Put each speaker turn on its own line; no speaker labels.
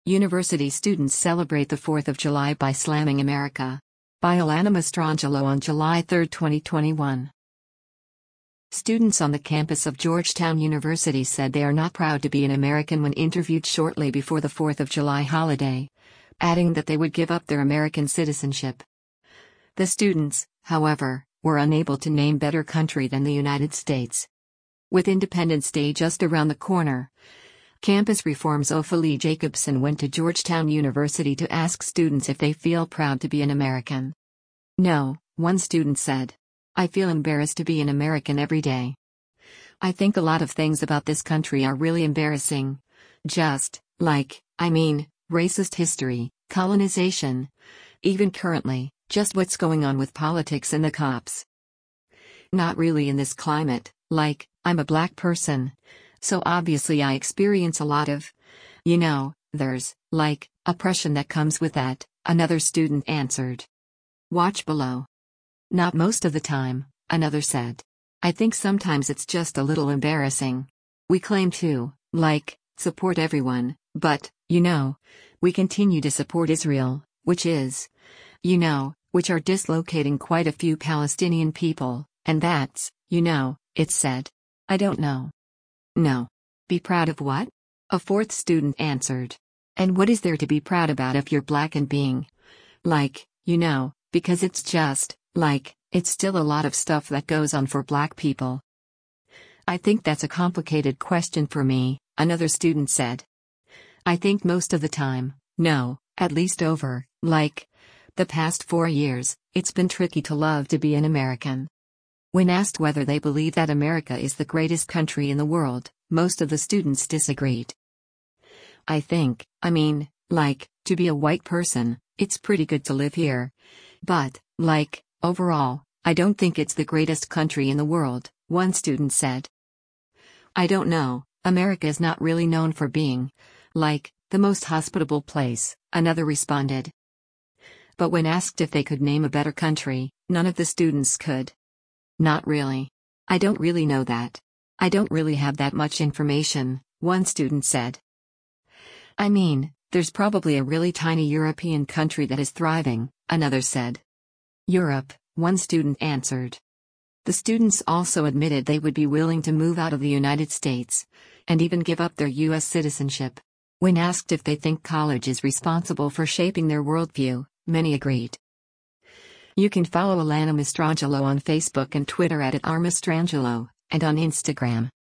University students celebrate the 4th of July by slamming America. By Alana Mastrangelo on July 3, 2021. Students on the campus of Georgetown University said they are not proud to be an American when interviewed shortly before the 4th of July holiday, adding that they would give up their American citizenship. The students, however, were unable to name better country than the United States. With Independence Day just around the corner, Campus Reform's Ophalie Jacobson went to Georgetown University to ask students if they feel proud to be an American. No, one student said. I feel embarrassed to be an American every day. I think a lot of things about this country are really embarrassing. Just, racist history, colonization. Even currently, just what's going on with politics and the cops. Not really in this climate, I'm a black person. So obviously I experience a lot of, there's, oppression that comes with that, another student answered. Watch below. Not most of the time, another said. I think sometimes it's just a little embarrassing. We claim to, support everyone, but, we continue to support Israel, which is, which are dislocating quite a few Palestinian people, and that's, it said. I don't know. No. Be proud of what? A fourth student answered. And what is there to be proud about if you're black and being? Because it's just, it's still a lot of stuff that goes on for black people. I think that's a complicated question for me, another student said. I think most of the time, no, at least over, the past 4 years, it's been tricky to love to be an American. When asked whether they believe that America is the greatest country in the world, most of the students disagreed. I think, to be a white person, it's pretty good to live here. But, overall, I don't think it's the greatest country in the world, one student said. I don't know, America is not really known for being, the most hospitable place, another responded. But when asked if they could name a better country, none of the students could. Not really. I don't really know that. I don't really have that much information, one student said. There's probably a really tiny European country that is thriving, another said. Europe, one student answered. The students also admitted they would be willing to move out of the United States, and even give up their U.S. citizenship. When asked if they think college is responsible for shaping their worldview, many agreed. You can follow Alana Mastrangelo on Facebook and Twitter @RMastrangelo, and on Instagram.